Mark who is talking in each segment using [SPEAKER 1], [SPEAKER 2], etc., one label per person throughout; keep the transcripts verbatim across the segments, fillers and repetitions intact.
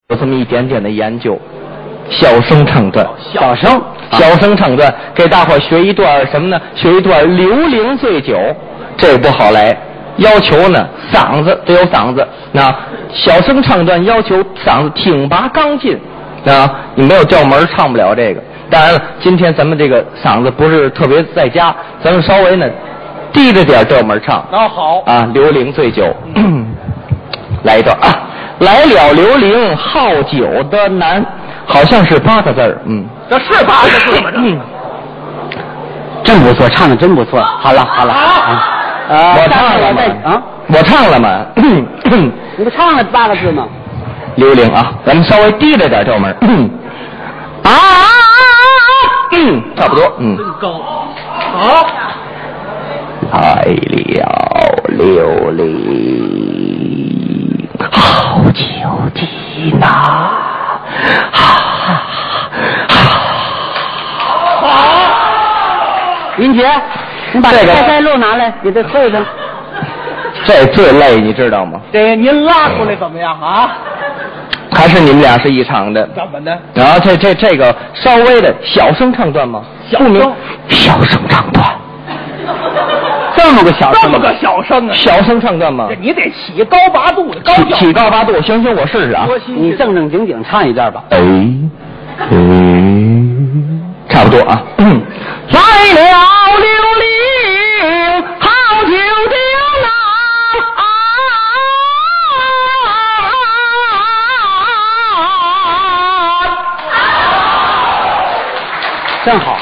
[SPEAKER 1] 有这么一点点的研究，小声唱段，
[SPEAKER 2] 小声
[SPEAKER 1] 小声唱段，给大伙学一段什么呢？学一段刘伶醉酒，这不好来。要求呢，嗓子得有嗓子。那小声唱段要求嗓子挺拔刚劲。啊，你没有调门唱不了这个。当然了，今天咱们这个嗓子不是特别在家，咱们稍微呢低着点调门唱。
[SPEAKER 2] 那好
[SPEAKER 1] 啊，刘伶醉酒，来一段啊。来了刘伶好酒的男，好像是八个字儿，嗯，
[SPEAKER 2] 这是八个字吗？这、嗯、
[SPEAKER 1] 真不错，唱的真不错。好了好了啊，呃，我唱了吗？啊，我唱了吗？
[SPEAKER 2] 你不唱了八个字吗？
[SPEAKER 1] 刘伶啊，咱们稍微低着点调门。啊，嗯，差不多，嗯，
[SPEAKER 2] 真高。好，
[SPEAKER 1] 来了刘伶。好酒的呐，
[SPEAKER 2] 好，
[SPEAKER 3] 云姐，你把这个开路拿来，给他会上。
[SPEAKER 1] 这最累，你知道吗？
[SPEAKER 2] 这您拉出来怎么样啊？
[SPEAKER 1] 还是你们俩是一场的？
[SPEAKER 2] 怎么的？
[SPEAKER 1] 然后这这这个稍微的小声唱段吗？
[SPEAKER 2] 小声，
[SPEAKER 1] 小声唱段。
[SPEAKER 2] 这么个小声，这么个小声啊！
[SPEAKER 1] 小声唱段吗？
[SPEAKER 2] 你得起高八度的高调，
[SPEAKER 1] 起高八度。行行，我试试啊。
[SPEAKER 3] 你正正经经唱一段吧。
[SPEAKER 1] 哎哎，差不多啊。嗯，来了刘伶，好酒的郎，
[SPEAKER 3] 真好。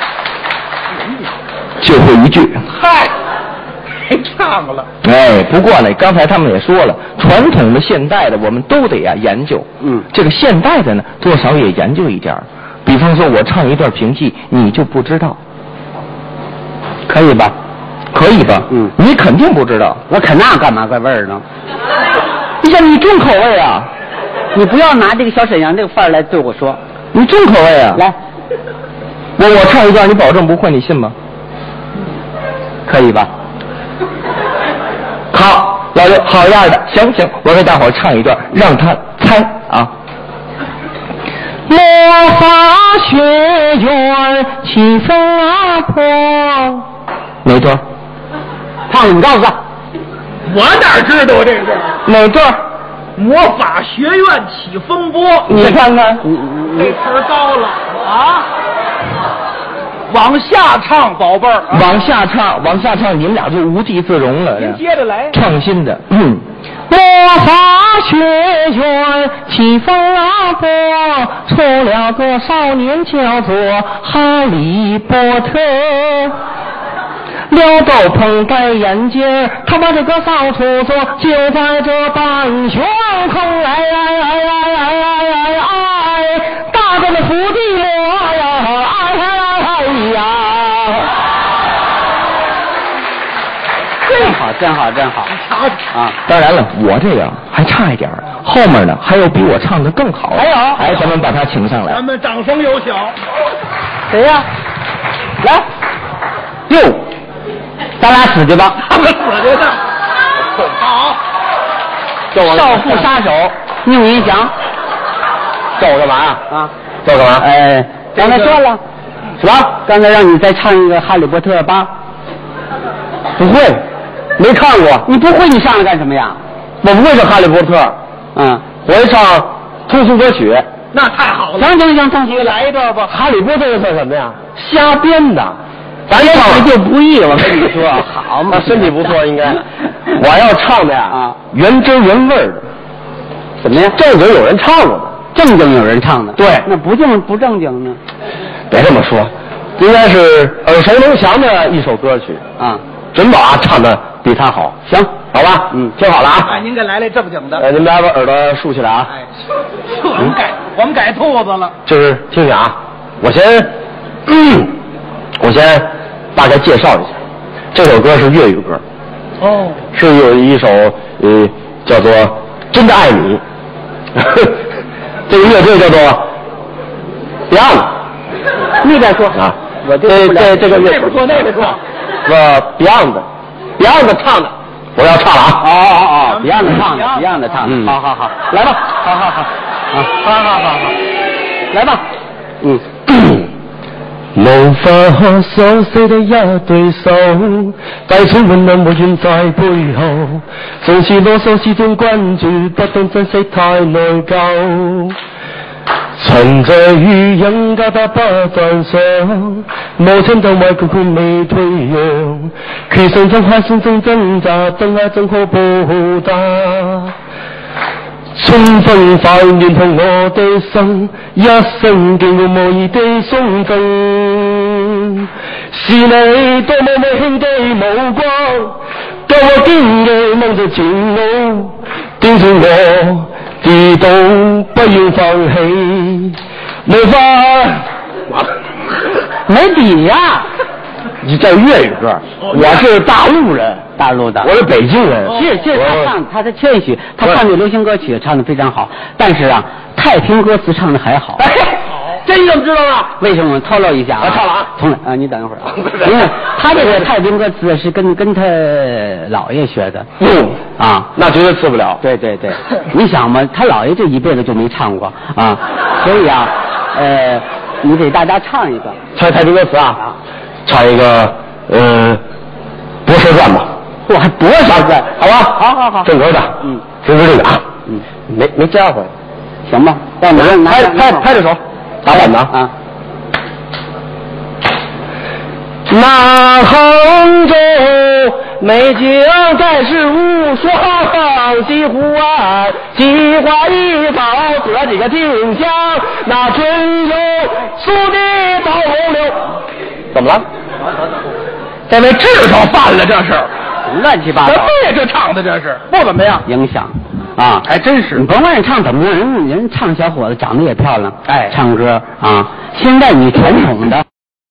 [SPEAKER 1] 就会一句。
[SPEAKER 2] 嗨。还唱了，
[SPEAKER 1] 哎，不过呢，刚才他们也说了，传统的、现代的，我们都得呀、啊、研究。
[SPEAKER 3] 嗯，
[SPEAKER 1] 这个现代的呢，多少也研究一点。比方说，我唱一段评戏，你就不知道，
[SPEAKER 3] 可以吧？
[SPEAKER 1] 可以吧？
[SPEAKER 3] 嗯，
[SPEAKER 1] 你肯定不知道。
[SPEAKER 3] 我可那干嘛怪味儿呢？
[SPEAKER 1] 呀，你重口味啊！
[SPEAKER 3] 你不要拿这个小沈阳这个范儿来对我说，
[SPEAKER 1] 你重口味啊！
[SPEAKER 3] 来，
[SPEAKER 1] 我我唱一段，你保证不会，你信吗？
[SPEAKER 3] 可以吧？
[SPEAKER 1] 好，老刘，好样的！行行，我给大伙儿唱一段，让他猜啊。魔法学院起风啊坡，哪段？
[SPEAKER 3] 唱你们告诉他。
[SPEAKER 2] 我哪知道这个？
[SPEAKER 1] 哪段？
[SPEAKER 2] 魔法学院起风波。
[SPEAKER 1] 你看看，
[SPEAKER 2] 这词高了啊！往下唱，宝贝儿。
[SPEAKER 1] 往下唱，往下唱，你们俩就无地自容了。
[SPEAKER 2] 您接着来。
[SPEAKER 1] 创新的，嗯。魔法学院起风啊波，出了个少年叫做哈利波特，撩斗篷戴眼镜，他把这个扫除做就在这半胸口，哎哎哎哎哎哎哎，大着的伏地魔呀，哎哎呀！
[SPEAKER 3] 真好，真好，真好！
[SPEAKER 1] 啊，当然了，我这个还差一点，后面呢还有比我唱的更好。
[SPEAKER 3] 还有，
[SPEAKER 1] 哎，咱们把他请上来。
[SPEAKER 2] 咱们掌声有请。
[SPEAKER 3] 谁呀？来，哟，咱俩死去吧！
[SPEAKER 2] 他们死去呢。好，
[SPEAKER 3] 少妇杀手宁云祥，
[SPEAKER 1] 叫我干嘛呀？
[SPEAKER 3] 啊，
[SPEAKER 1] 叫我干嘛？
[SPEAKER 3] 哎，刚才说了，
[SPEAKER 1] 什么？
[SPEAKER 3] 刚才让你再唱一个《哈利波特》吧。
[SPEAKER 1] 不会，没看过。
[SPEAKER 3] 你不会，你上来干什么呀？
[SPEAKER 1] 我不会唱《哈利波特》，
[SPEAKER 3] 嗯，
[SPEAKER 1] 我会唱通俗歌曲。
[SPEAKER 2] 那太好了。
[SPEAKER 3] 行行行，同学
[SPEAKER 2] 来一段吧。
[SPEAKER 1] 哈利波特算什么呀？瞎编的。咱
[SPEAKER 3] 唱就不易，我跟你说，好嘛，
[SPEAKER 1] 身体不错，应该。我要唱的呀，
[SPEAKER 3] 啊，
[SPEAKER 1] 原汁原味的。
[SPEAKER 3] 怎么样？
[SPEAKER 1] 正经有人唱过的，
[SPEAKER 3] 正经有人唱的。
[SPEAKER 1] 对，
[SPEAKER 3] 那不正不正经呢？
[SPEAKER 1] 别这么说，应该是耳熟能详的一首歌曲
[SPEAKER 3] 啊。
[SPEAKER 1] 准保啊，唱的比他好。行，好吧，嗯，听好了啊。
[SPEAKER 2] 哎，您给来来正经的。
[SPEAKER 1] 呃，您把把耳朵竖起来啊。
[SPEAKER 2] 哎，我们改，我们改兔子了。
[SPEAKER 1] 就是听听啊，我先，嗯，我先大概介绍一下，这首歌是粤语歌。
[SPEAKER 2] 哦。
[SPEAKER 1] 是有一首呃叫做《真的爱你》，这个乐队叫做 Beyond。
[SPEAKER 3] 那边说
[SPEAKER 1] 啊，
[SPEAKER 3] 我这
[SPEAKER 1] 这这个乐
[SPEAKER 2] 这边说那边说。
[SPEAKER 1] 呃 Beyond Beyond 唱的，我要唱了啊！
[SPEAKER 3] 哦哦哦，Beyond 唱的，Beyond 唱的，
[SPEAKER 1] 嗯，
[SPEAKER 3] 好好好，来吧，好好好。 啊，好好好好，来吧。嗯。
[SPEAKER 4] 无法熟悉的一對手，帶出溫暖無緣在背後，總是囉嗦始終關注，不懂珍惜太內疚。沉醉於人家他不斷想，無情的愛苦苦未退讓，缺陷中開心中掙扎，真愛真可報答。充分快連同我的心，一生敬我無意的送贈，是你多麼溫馨的目光，教我堅毅望着前路，叮囑我跌倒不要放棄，無法
[SPEAKER 3] 没底呀、啊！
[SPEAKER 1] 你这粤语歌，我是大陆人，
[SPEAKER 3] 大陆的，
[SPEAKER 1] 我是北京人。
[SPEAKER 3] 其实其实他唱他的谦虚，他唱这流行歌曲唱的非常好，但是啊，太平歌词唱的还好。
[SPEAKER 1] 哎，这你怎么知道了？
[SPEAKER 3] 为什么？透露一下啊，
[SPEAKER 1] 唱了啊，
[SPEAKER 3] 从来啊，你等一会儿啊，因为他这个太平歌词是跟跟他姥爷学的。
[SPEAKER 1] 嗯
[SPEAKER 3] 啊，
[SPEAKER 1] 那绝对吃不了。
[SPEAKER 3] 对对对，你想嘛，他姥爷这一辈子就没唱过啊，所以啊，呃，你给大家唱一个，
[SPEAKER 1] 唱太平歌词啊。唱一个呃《博士传》吧，
[SPEAKER 3] 我还博士传，
[SPEAKER 1] 好吧？
[SPEAKER 3] 好好好，
[SPEAKER 1] 正格的，
[SPEAKER 3] 嗯，
[SPEAKER 1] 正格这个啊，
[SPEAKER 3] 嗯，
[SPEAKER 1] 没没家伙，
[SPEAKER 3] 行吧？那你拿
[SPEAKER 1] 拍拍拍着手，打板子
[SPEAKER 3] 啊。
[SPEAKER 1] 那杭州美景再是无双，西湖岸奇花异草得几个丁香，那春有苏堤到洪流。怎么了？这位痔头犯了，这是
[SPEAKER 3] 乱七八糟。
[SPEAKER 2] 什么呀？这唱的这是不怎么样，
[SPEAKER 3] 影响啊，
[SPEAKER 2] 还真是。
[SPEAKER 3] 你甭管人唱怎么样，人人唱小伙子长得也漂亮，
[SPEAKER 2] 哎，
[SPEAKER 3] 唱歌啊。现在你传统的。